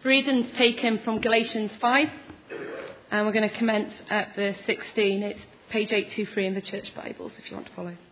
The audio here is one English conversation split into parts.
Reading's taken from Galatians 5, and we're going to commence at verse 16. It's page 823 in the Church Bibles, if you want to follow.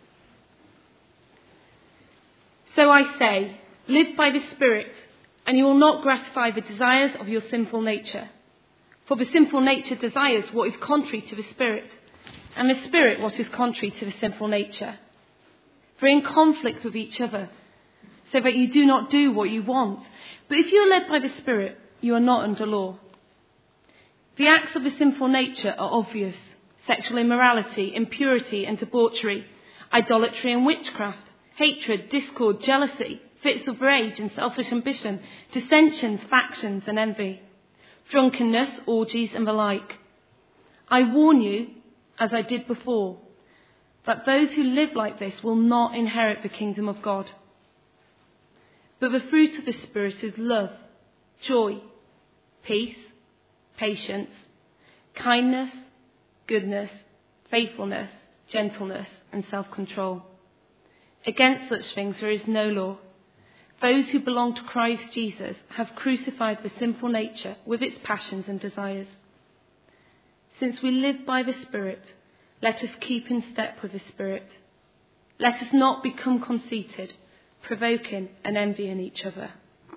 So I say, live by the Spirit, and you will not gratify the desires of your sinful nature. For the sinful nature desires what is contrary to the Spirit, and the Spirit what is contrary to the sinful nature. They're in conflict with each other, so that you do not do what you want. But if you are led by the Spirit, you are not under law. The acts of the sinful nature are obvious: sexual immorality, impurity and debauchery, idolatry and witchcraft, hatred, discord, jealousy, fits of rage and selfish ambition, dissensions, factions and envy, drunkenness, orgies and the like. I warn you, as I did before, that those who live like this will not inherit the kingdom of God. But the fruit of the Spirit is love, joy, peace, patience, kindness, goodness, faithfulness, gentleness, and self-control. Against such things there is no law. Those who belong to Christ Jesus have crucified the sinful nature with its passions and desires. Since we live by the Spirit, let us keep in step with the Spirit. Let us not become conceited, provoking and envying each other.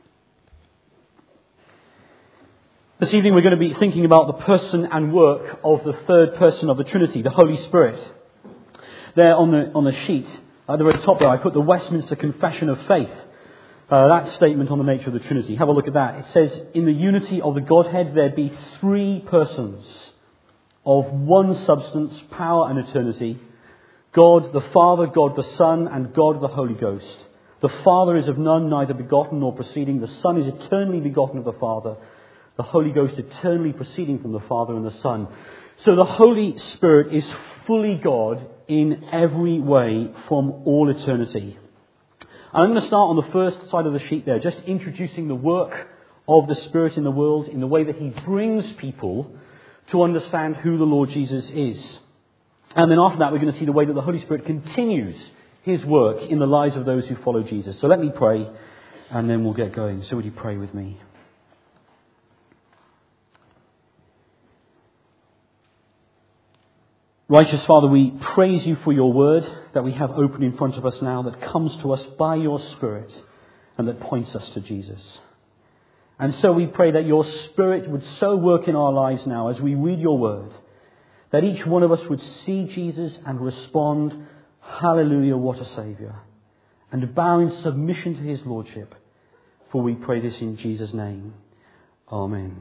This evening we're going to be thinking about the person and work of the third person of the Trinity, the Holy Spirit. There on the sheet, at the very top there, I put the Westminster Confession of Faith. That statement on the nature of the Trinity. Have a look at that. It says, in the unity of the Godhead there be three persons of one substance, power and eternity. God the Father, God the Son, and God the Holy Ghost. The Father is of none, neither begotten nor proceeding. The Son is eternally begotten of the Father. The Holy Ghost eternally proceeding from the Father and the Son. So the Holy Spirit is fully God in every way from all eternity. And I'm going to start on the first side of the sheet there, just introducing the work of the Spirit in the world in the way that He brings people to understand who the Lord Jesus is. And then after that we're going to see the way that the Holy Spirit continues His work in the lives of those who follow Jesus. So let me pray and then we'll get going. So would you pray with me? Righteous Father, we praise you for your word that we have open in front of us now, that comes to us by your Spirit and that points us to Jesus. And so we pray that your Spirit would so work in our lives now as we read your word, that each one of us would see Jesus and respond, hallelujah, what a Saviour, and bow in submission to His Lordship. For we pray this in Jesus' name. Amen.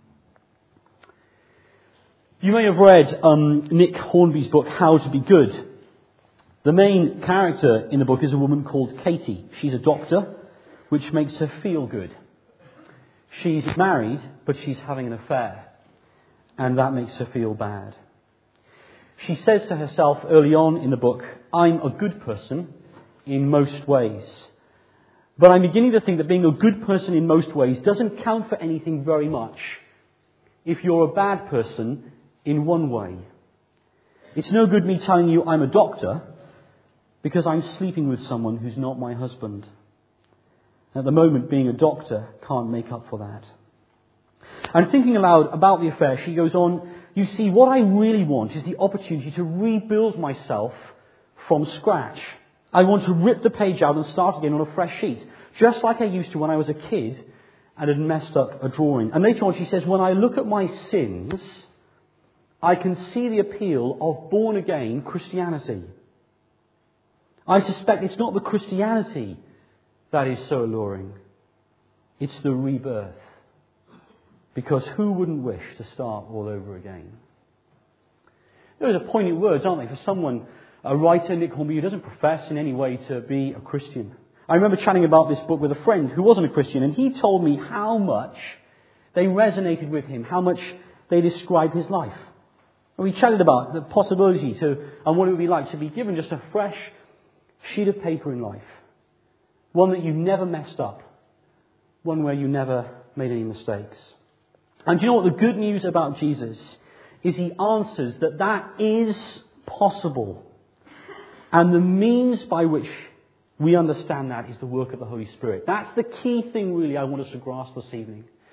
You may have read Nick Hornby's book, How to Be Good. The main character in the book is a woman called Katie. She's a doctor, which makes her feel good. She's married, but she's having an affair, and that makes her feel bad. She says to herself early on in the book, I'm a good person in most ways. But I'm beginning to think that being a good person in most ways doesn't count for anything very much if you're a bad person in one way. It's no good me telling you I'm a doctor because I'm sleeping with someone who's not my husband. At the moment, being a doctor can't make up for that. And thinking aloud about the affair, she goes on, you see, what I really want is the opportunity to rebuild myself from scratch. I want to rip the page out and start again on a fresh sheet, just like I used to when I was a kid and had messed up a drawing. And later on she says, when I look at my sins, I can see the appeal of born-again Christianity. I suspect it's not the Christianity that is so alluring. It's the rebirth. Because who wouldn't wish to start all over again? Those are poignant words, aren't they, for someone, a writer, Nick Hornby, who doesn't profess in any way to be a Christian. I remember chatting about this book with a friend who wasn't a Christian, and he told me how much they resonated with him, how much they described his life. And we chatted about the possibility and what it would be like to be given just a fresh sheet of paper in life. One that you never messed up. One where you never made any mistakes. And do you know what the good news about Jesus is? He answers that is possible. And the means by which we understand that is the work of the Holy Spirit. That's the key thing really I want us to grasp this evening.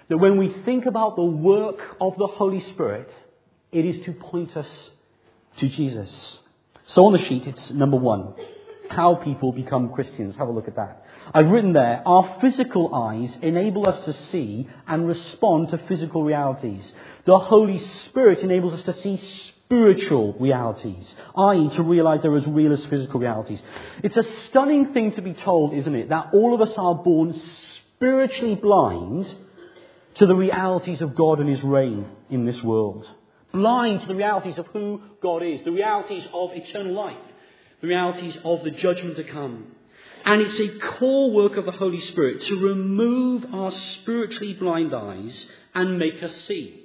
that when we think about the work of the Holy Spirit, it is to point us to Jesus. So on the sheet, it's number 1. How people become Christians. Have a look at that. I've written there, our physical eyes enable us to see and respond to physical realities. The Holy Spirit enables us to see spiritual realities, i.e. to realize they're as real as physical realities. It's a stunning thing to be told, isn't it, that all of us are born spiritually blind to the realities of God and His reign in this world. Blind to the realities of who God is, the realities of eternal life, the realities of the judgment to come. And it's a core work of the Holy Spirit to remove our spiritually blind eyes and make us see.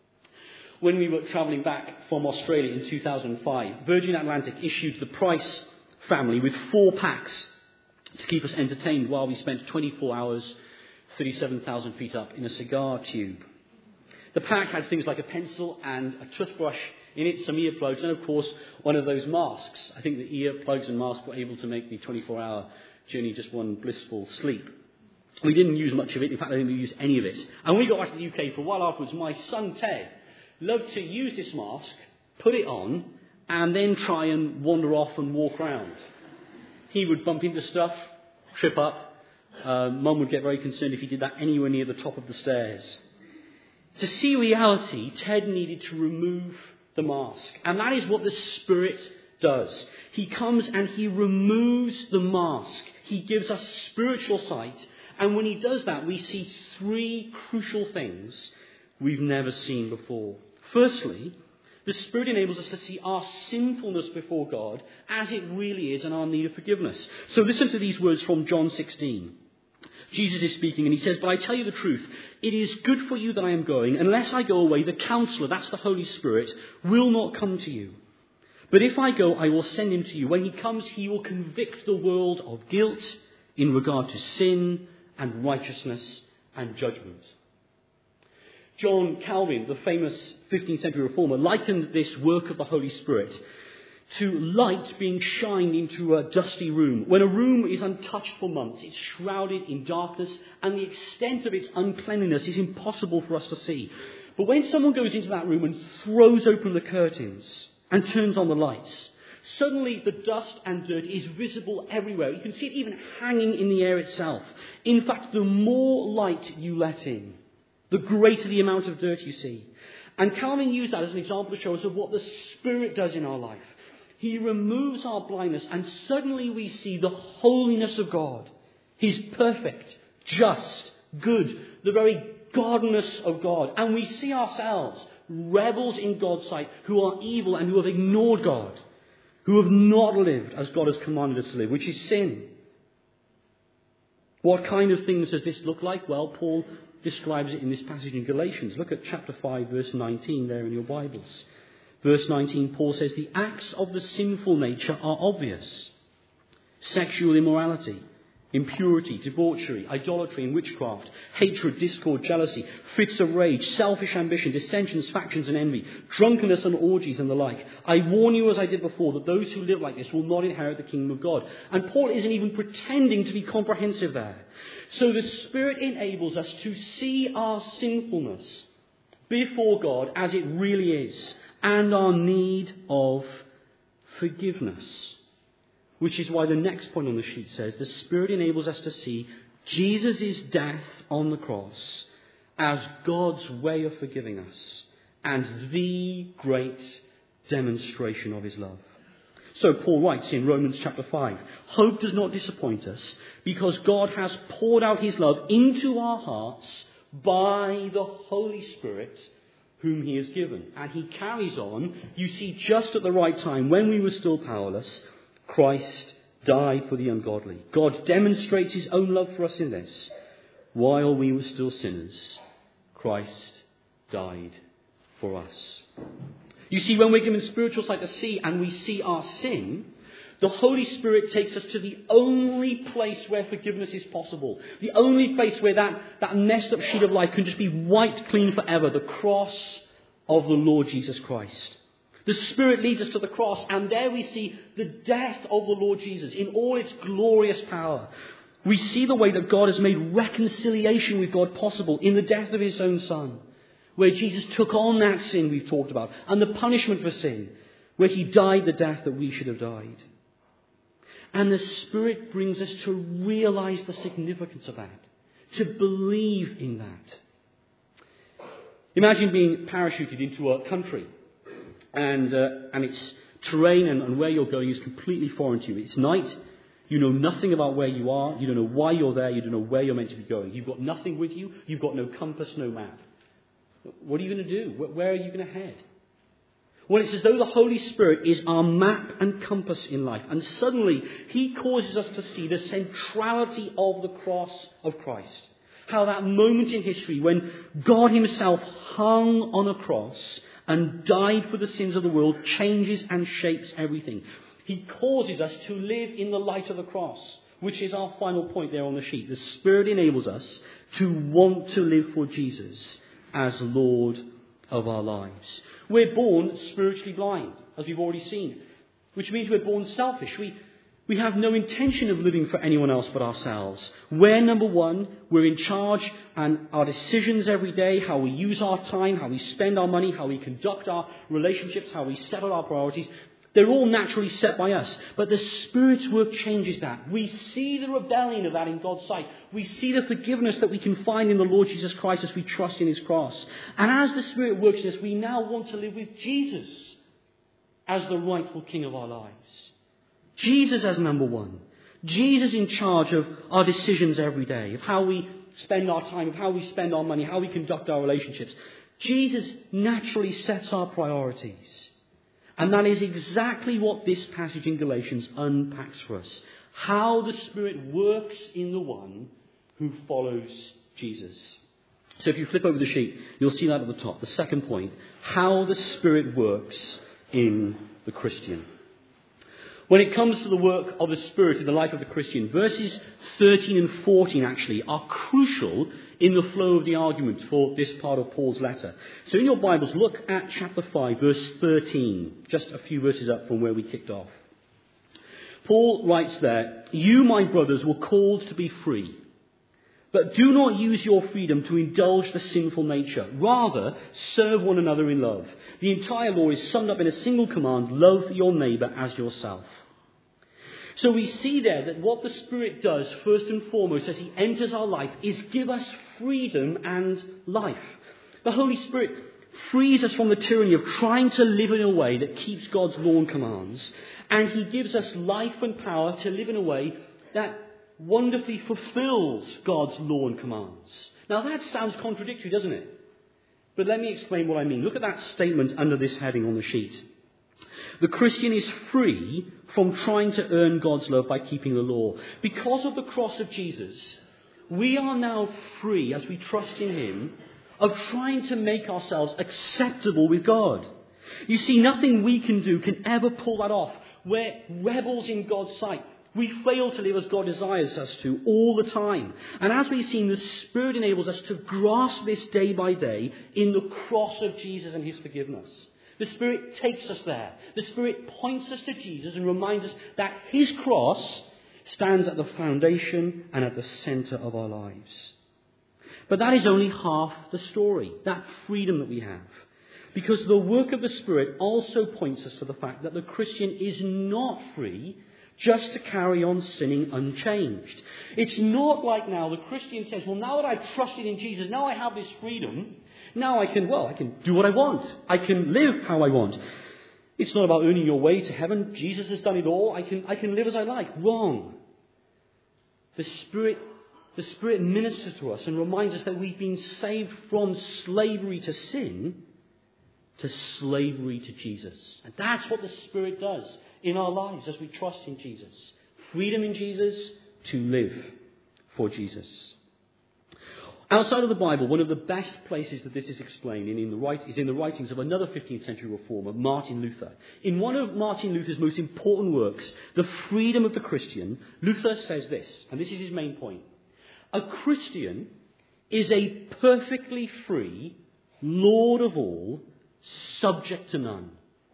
When we were travelling back from Australia in 2005, Virgin Atlantic issued the Price family with 4 packs to keep us entertained while we spent 24 hours, 37,000 feet up in a cigar tube. The pack had things like a pencil and a toothbrush in it, some earplugs, and of course one of those masks. I think the earplugs and masks were able to make the 24-hour journey just one blissful sleep. We didn't use much of it. In fact, I didn't use any of it. And when we got back to the UK for a while afterwards, my son Ted loved to use this mask, put it on, and then try and wander off and walk around. He would bump into stuff, trip up. Mum would get very concerned if he did that anywhere near the top of the stairs. To see reality, Ted needed to remove the mask. And that is what the Spirit does. He comes and He removes the mask. He gives us spiritual sight. And when He does that, we see 3 crucial things we've never seen before. Firstly, the Spirit enables us to see our sinfulness before God as it really is and our need of forgiveness. So listen to these words from John 16. Jesus is speaking and He says, "But I tell you the truth, it is good for you that I am going. Unless I go away, the Counselor," that's the Holy Spirit, "will not come to you. But if I go, I will send Him to you. When He comes, He will convict the world of guilt in regard to sin and righteousness and judgment." John Calvin, the famous 15th century reformer, likened this work of the Holy Spirit to light being shined into a dusty room. When a room is untouched for months, it's shrouded in darkness, and the extent of its uncleanliness is impossible for us to see. But when someone goes into that room and throws open the curtains and turns on the lights, suddenly the dust and dirt is visible everywhere. You can see it even hanging in the air itself. In fact, the more light you let in, the greater the amount of dirt you see. And Calvin used that as an example to show us of what the Spirit does in our life. He removes our blindness, and suddenly we see the holiness of God. He's perfect, just, good, the very godness of God. And we see ourselves rebels in God's sight who are evil and who have ignored God, who have not lived as God has commanded us to live, which is sin. What kind of things does this look like? Well, Paul describes it in this passage in Galatians. Look at chapter 5, verse 19 there in your Bibles. Verse 19, Paul says, "The acts of the sinful nature are obvious. Sexual immorality, impurity, debauchery, idolatry and witchcraft, hatred, discord, jealousy, fits of rage, selfish ambition, dissensions, factions and envy, drunkenness and orgies and the like. I warn you, as I did before, that those who live like this will not inherit the kingdom of God." And Paul isn't even pretending to be comprehensive there. So the Spirit enables us to see our sinfulness before God as it really is, and our need of forgiveness. Which is why the next point on the sheet says, the Spirit enables us to see Jesus' death on the cross as God's way of forgiving us and the great demonstration of His love. So Paul writes in Romans chapter 5, "Hope does not disappoint us because God has poured out His love into our hearts by the Holy Spirit whom He has given." And he carries on, you see, just at the right time, when we were still powerless, Christ died for the ungodly. God demonstrates His own love for us in this. While we were still sinners, Christ died for us. You see, when we're given spiritual sight to see and we see our sin, the Holy Spirit takes us to the only place where forgiveness is possible. The only place where that messed up sheet of life can just be wiped clean forever. The cross of the Lord Jesus Christ. The Spirit leads us to the cross, and there we see the death of the Lord Jesus in all its glorious power. We see the way that God has made reconciliation with God possible in the death of his own Son, where Jesus took on that sin we've talked about, and the punishment for sin, where he died the death that we should have died. And the Spirit brings us to realize the significance of that, to believe in that. Imagine being parachuted into a country, and its terrain and where you're going is completely foreign to you. It's night. You know nothing about where you are. You don't know why you're there. You don't know where you're meant to be going. You've got nothing with you. You've got no compass, no map. What are you going to do? Where are you going to head? Well, it's as though the Holy Spirit is our map and compass in life. And suddenly, he causes us to see the centrality of the cross of Christ. How that moment in history when God himself hung on a cross and died for the sins of the world changes and shapes everything. He causes us to live in the light of the cross, which is our final point there on the sheet. The Spirit enables us to want to live for Jesus as Lord of our lives. We're born spiritually blind, as we've already seen, which means we're born selfish. We have no intention of living for anyone else but ourselves. We're number one, we're in charge, and our decisions every day, how we use our time, how we spend our money, how we conduct our relationships, how we settle our priorities, they're all naturally set by us. But the Spirit's work changes that. We see the rebellion of that in God's sight. We see the forgiveness that we can find in the Lord Jesus Christ as we trust in his cross. And as the Spirit works in us, we now want to live with Jesus as the rightful King of our lives. Jesus as number one. Jesus in charge of our decisions every day, of how we spend our time, of how we spend our money, how we conduct our relationships. Jesus naturally sets our priorities. And that is exactly what this passage in Galatians unpacks for us. How the Spirit works in the one who follows Jesus. So if you flip over the sheet, you'll see that at the top. The second point, how the Spirit works in the Christian. When it comes to the work of the Spirit in the life of the Christian, verses 13 and 14 actually are crucial in the flow of the argument for this part of Paul's letter. So in your Bibles, look at chapter 5, verse 13, just a few verses up from where we kicked off. Paul writes there, "You, my brothers, were called to be free, but do not use your freedom to indulge the sinful nature. Rather, serve one another in love. The entire law is summed up in a single command, love your neighbour as yourself." So we see there that what the Spirit does, first and foremost, as he enters our life, is give us freedom and life. The Holy Spirit frees us from the tyranny of trying to live in a way that keeps God's law and commands. And he gives us life and power to live in a way that wonderfully fulfills God's law and commands. Now that sounds contradictory, doesn't it? But let me explain what I mean. Look at that statement under this heading on the sheet. The Christian is free from trying to earn God's love by keeping the law. Because of the cross of Jesus, we are now free, as we trust in him, of trying to make ourselves acceptable with God. You see, nothing we can do can ever pull that off. We're rebels in God's sight. We fail to live as God desires us to all the time. And as we've seen, the Spirit enables us to grasp this day by day in the cross of Jesus and his forgiveness. The Spirit takes us there. The Spirit points us to Jesus and reminds us that his cross stands at the foundation and at the centre of our lives. But that is only half the story, that freedom that we have. Because the work of the Spirit also points us to the fact that the Christian is not free just to carry on sinning unchanged. It's not like now the Christian says, well, now that I've trusted in Jesus, now I have this freedom. Now I can do what I want. I can live how I want. It's not about earning your way to heaven. Jesus has done it all. I can live as I like. Wrong. The Spirit ministers to us and reminds us that we've been saved from slavery to sin to slavery to Jesus. And that's what the Spirit does in our lives as we trust in Jesus. Freedom in Jesus to live for Jesus. Outside of the Bible, one of the best places that this is explained is in the writings of another 15th century reformer, Martin Luther. In one of Martin Luther's most important works, The Freedom of the Christian, Luther says this, and this is his main point. A Christian is a perfectly free, Lord of all, subject to none.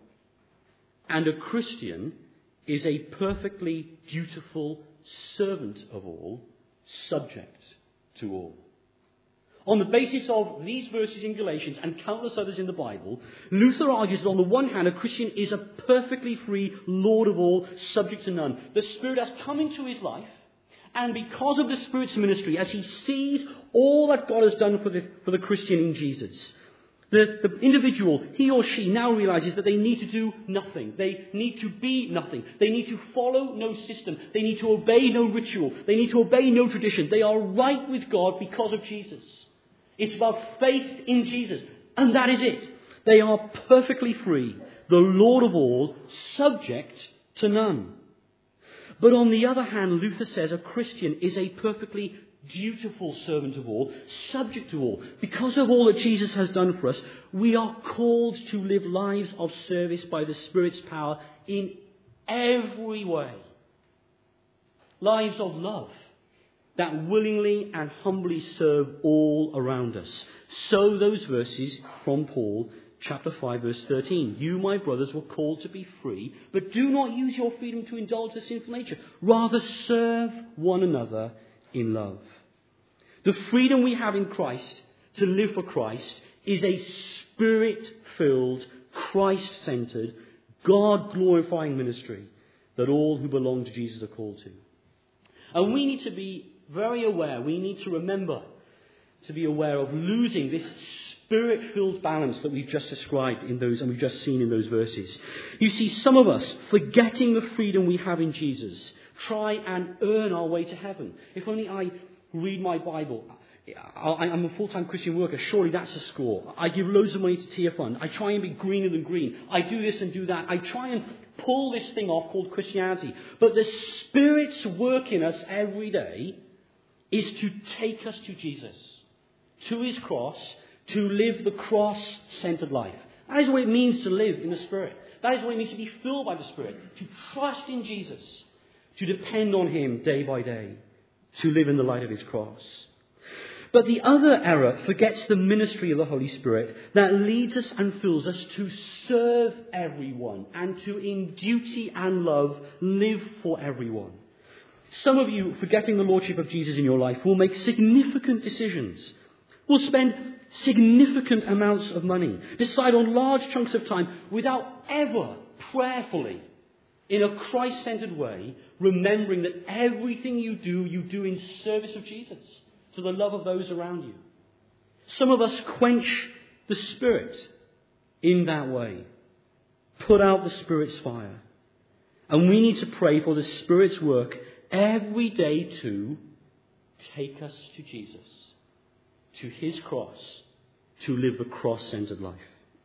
And a Christian is a perfectly dutiful servant of all, subject to all. On the basis of these verses in Galatians and countless others in the Bible, Luther argues that on the one hand, a Christian is a perfectly free Lord of all, subject to none. The Spirit has come into his life, and because of the Spirit's ministry, as he sees all that God has done for the Christian in Jesus, the individual, he or she, now realizes that they need to do nothing. They need to be nothing. They need to follow no system. They need to obey no ritual. They need to obey no tradition. They are right with God because of Jesus. It's about faith in Jesus. And that is it. They are perfectly free, the Lord of all, subject to none. But on the other hand, Luther says a Christian is a perfectly dutiful servant of all, subject to all. Because of all that Jesus has done for us, we are called to live lives of service by the Spirit's power in every way. Lives of love that willingly and humbly serve all around us. So those verses from Paul, chapter 5, verse 13. You, my brothers, were called to be free, but do not use your freedom to indulge the sinful nature. Rather serve one another in love. The freedom we have in Christ to live for Christ is a Spirit-filled, Christ-centered, God-glorifying ministry that all who belong to Jesus are called to. And we need to be very aware, we need to remember to be aware of losing this Spirit-filled balance that we've just described in those, and we've just seen in those verses. You see, some of us, forgetting the freedom we have in Jesus, try and earn our way to heaven. If only I read my Bible. I'm a full-time Christian worker. Surely that's a score. I give loads of money to Tier Fund. I try and be greener than green. I do this and do that. I try and pull this thing off called Christianity. But the Spirit's work in us every day is to take us to Jesus, to his cross, to live the cross-centered life. That is what it means to live in the Spirit. That is what it means to be filled by the Spirit, to trust in Jesus, to depend on him day by day, to live in the light of his cross. But the other error forgets the ministry of the Holy Spirit that leads us and fills us to serve everyone and to, in duty and love, live for everyone. Some of you, forgetting the Lordship of Jesus in your life, will make significant decisions, will spend significant amounts of money, decide on large chunks of time without ever prayerfully, in a Christ-centered way, remembering that everything you do in service of Jesus, to the love of those around you. Some of us quench the Spirit in that way, put out the Spirit's fire. And we need to pray for the Spirit's work every day to take us to Jesus, to his cross, to live the cross-centered life.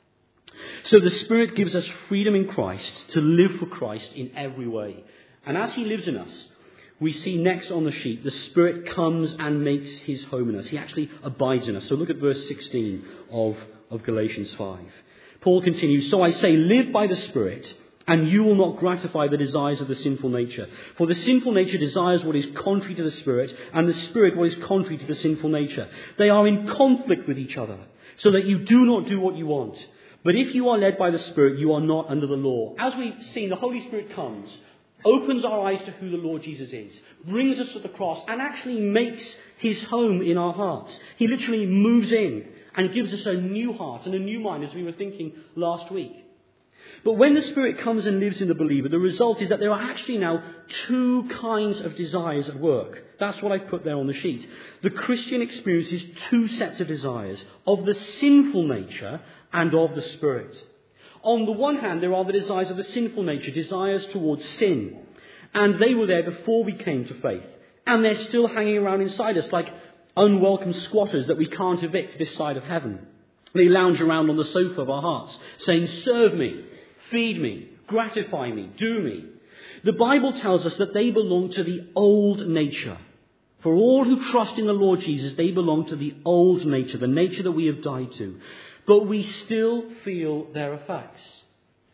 So the Spirit gives us freedom in Christ to live for Christ in every way. And as he lives in us, we see next on the sheet, the Spirit comes and makes his home in us. He actually abides in us. So look at verse 16 of Galatians 5. Paul continues, so I say, live by the Spirit, and you will not gratify the desires of the sinful nature. For the sinful nature desires what is contrary to the Spirit, and the Spirit what is contrary to the sinful nature. They are in conflict with each other, so that you do not do what you want. But if you are led by the Spirit, you are not under the law. As we've seen, the Holy Spirit comes, opens our eyes to who the Lord Jesus is, brings us to the cross, and actually makes his home in our hearts. He literally moves in and gives us a new heart and a new mind, as we were thinking last week. But when the Spirit comes and lives in the believer, the result is that there are actually now two kinds of desires at work. That's what I've put there on the sheet. The Christian experiences two sets of desires, of the sinful nature and of the Spirit. On the one hand, there are the desires of the sinful nature, desires towards sin. And they were there before we came to faith. And they're still hanging around inside us like unwelcome squatters that we can't evict this side of heaven. They lounge around on the sofa of our hearts, saying, serve me, feed me, gratify me, do me. The Bible tells us that they belong to the old nature. For all who trust in the Lord Jesus, they belong to the old nature, the nature that we have died to. But we still feel their effects.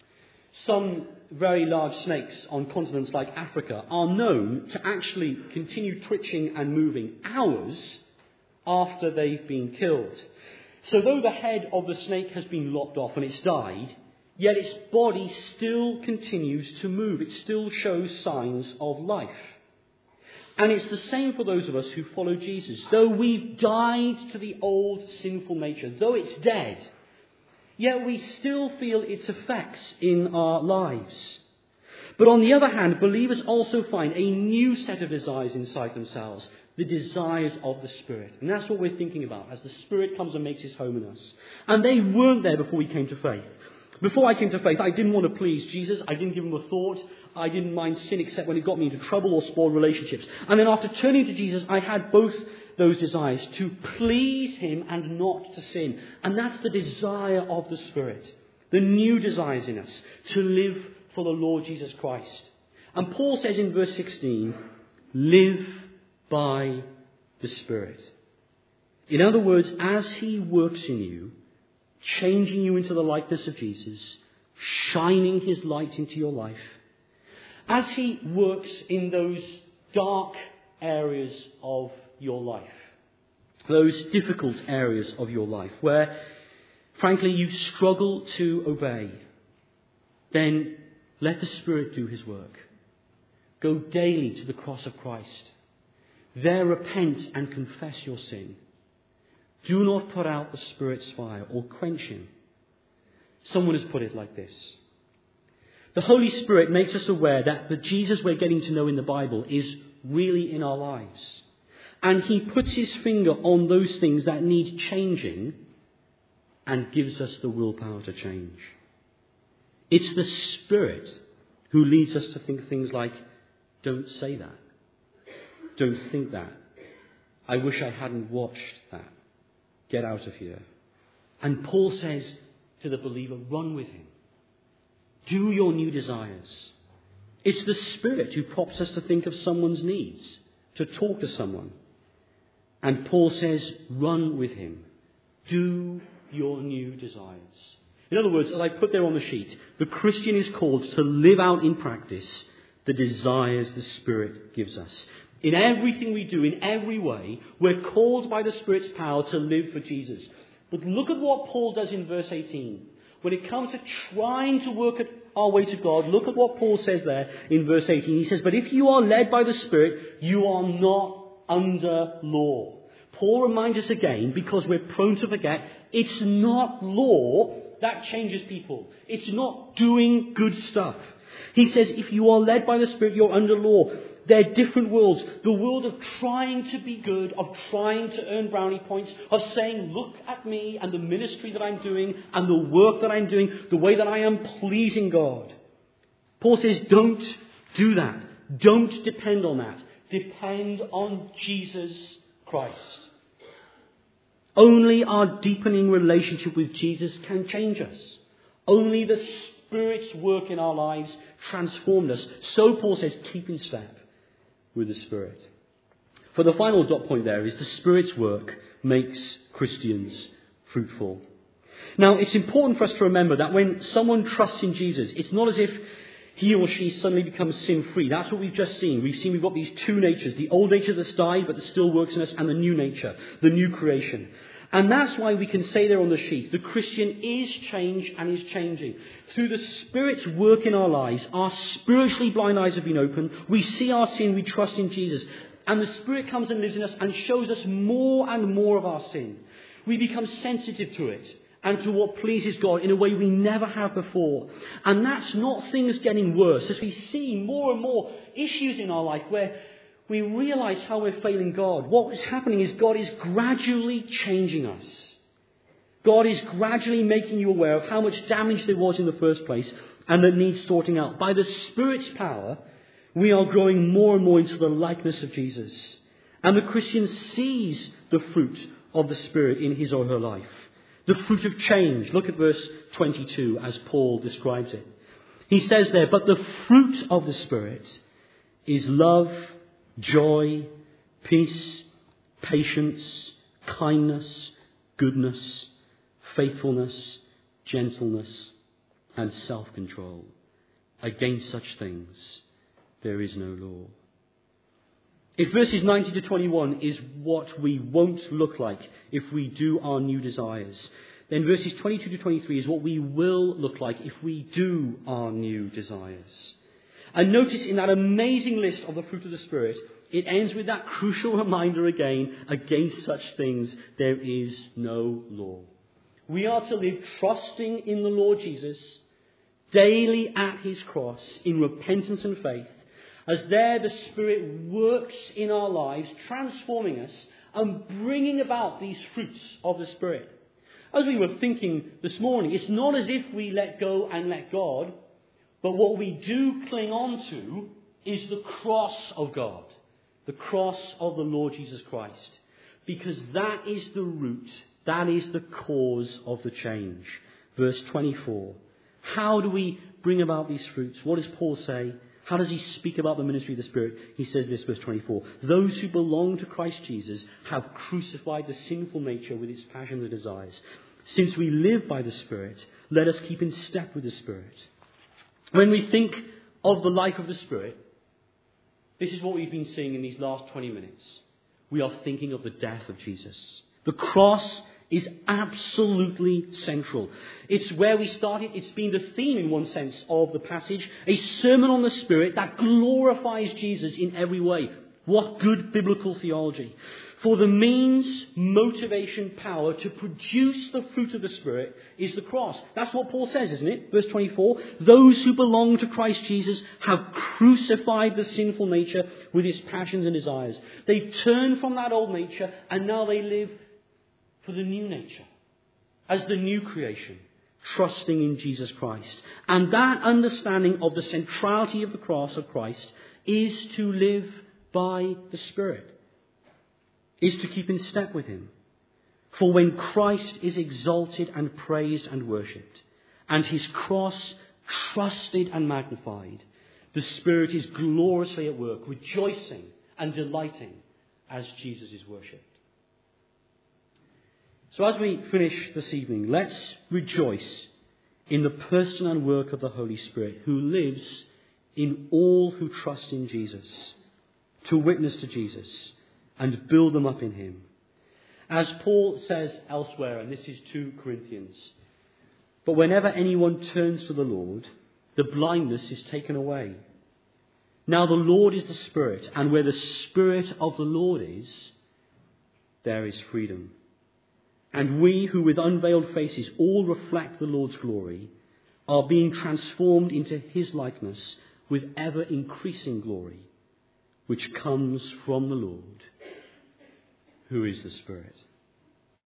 Some very large snakes on continents like Africa are known to actually continue twitching and moving hours after they've been killed. So though the head of the snake has been lopped off and it's died, yet its body still continues to move. It still shows signs of life. And it's the same for those of us who follow Jesus. Though we've died to the old sinful nature, though it's dead, yet we still feel its effects in our lives. But on the other hand, believers also find a new set of desires inside themselves, the desires of the Spirit. And that's what we're thinking about as the Spirit comes and makes his home in us. And they weren't there before we came to faith. Before I came to faith, I didn't want to please Jesus. I didn't give him a thought. I didn't mind sin except when it got me into trouble or spoiled relationships. And then after turning to Jesus, I had both those desires, to please him and not to sin. And that's the desire of the Spirit. The new desires in us, to live for the Lord Jesus Christ. And Paul says in verse 16, live by the Spirit. In other words, as he works in you, changing you into the likeness of Jesus, shining his light into your life, as he works in those dark areas of your life, those difficult areas of your life where, frankly, you struggle to obey, then let the Spirit do his work. Go daily to the cross of Christ. There repent and confess your sin. Do not put out the Spirit's fire or quench him. Someone has put it like this. The Holy Spirit makes us aware that the Jesus we're getting to know in the Bible is really in our lives. And he puts his finger on those things that need changing and gives us the willpower to change. It's the Spirit who leads us to think things like, don't say that. Don't think that. I wish I hadn't watched that. Get out of here. And Paul says to the believer, run with him. Do your new desires. It's the Spirit who prompts us to think of someone's needs, to talk to someone. And Paul says, run with him. Do your new desires. In other words, as I put there on the sheet, the Christian is called to live out in practice the desires the Spirit gives us. In everything we do, in every way, we're called by the Spirit's power to live for Jesus. But look at what Paul does in verse 18. When it comes to trying to work our way to God, look at what Paul says there in verse 18. He says, but if you are led by the Spirit, you are not under law. Paul reminds us again, because we're prone to forget, it's not law that changes people. It's not doing good stuff. He says, if you are led by the Spirit, you're under law. They're different worlds. The world of trying to be good, of trying to earn brownie points, of saying, look at me and the ministry that I'm doing and the work that I'm doing, the way that I am pleasing God. Paul says, don't do that. Don't depend on that. Depend on Jesus Christ. Only our deepening relationship with Jesus can change us. Only the Spirit's work in our lives transformed us. So Paul says, keep in step with the Spirit. For the final dot point there is the Spirit's work makes Christians fruitful. Now, it's important for us to remember that when someone trusts in Jesus, it's not as if he or she suddenly becomes sin-free. That's what we've just seen. We've got these two natures, the old nature that's died but that still works in us, and the new nature, the new creation. And that's why we can say there on the sheet, the Christian is changed and is changing. Through the Spirit's work in our lives, our spiritually blind eyes have been opened. We see our sin, we trust in Jesus. And the Spirit comes and lives in us and shows us more and more of our sin. We become sensitive to it and to what pleases God in a way we never have before. And that's not things getting worse. As we see more and more issues in our life where we realize how we're failing God, what is happening is God is gradually changing us. God is gradually making you aware of how much damage there was in the first place and that needs sorting out. By the Spirit's power, we are growing more and more into the likeness of Jesus. And the Christian sees the fruit of the Spirit in his or her life. The fruit of change. Look at verse 22 as Paul describes it. He says there, but the fruit of the Spirit is love, joy, peace, patience, kindness, goodness, faithfulness, gentleness, and self-control. Against such things there is no law. If verses 19 to 21 is what we won't look like if we do our new desires, then verses 22 to 23 is what we will look like if we do our new desires. And notice in that amazing list of the fruit of the Spirit, It ends with that crucial reminder again, against such things there is no law. We are to live trusting in the Lord Jesus, daily at his cross, in repentance and faith, as there the Spirit works in our lives, transforming us and bringing about these fruits of the Spirit. As we were thinking this morning, it's not as if we let go and let God, but what we do cling on to is the cross of God, the cross of the Lord Jesus Christ, because that is the root, that is the cause of the change. Verse 24. How do we bring about these fruits? What does Paul say? How does he speak about the ministry of the Spirit? He says this, verse 24. Those who belong to Christ Jesus have crucified the sinful nature with its passions and desires. Since we live by the Spirit, let us keep in step with the Spirit. When we think of the life of the Spirit, this is what we've been seeing in these last 20 minutes. We are thinking of the death of Jesus. The cross is absolutely central. It's where we started. It's been the theme, in one sense, of the passage. A sermon on the Spirit that glorifies Jesus in every way. What good biblical theology. For the means, motivation, power to produce the fruit of the Spirit is the cross. That's what Paul says, isn't it? Verse 24. Those who belong to Christ Jesus have crucified the sinful nature with its passions and desires. They've turned from that old nature and now they live for the new nature, as the new creation, trusting in Jesus Christ. And that understanding of the centrality of the cross of Christ is to live by the Spirit, is to keep in step with him. For when Christ is exalted and praised and worshipped, and his cross trusted and magnified, the Spirit is gloriously at work, rejoicing and delighting as Jesus is worshipped. So as we finish this evening, let's rejoice in the person and work of the Holy Spirit, who lives in all who trust in Jesus, to witness to Jesus and build them up in him. As Paul says elsewhere, and this is 2 Corinthians, but whenever anyone turns to the Lord, the blindness is taken away. Now the Lord is the Spirit, and where the Spirit of the Lord is, there is freedom. And we who with unveiled faces all reflect the Lord's glory are being transformed into his likeness with ever increasing glory, which comes from the Lord, who is the Spirit.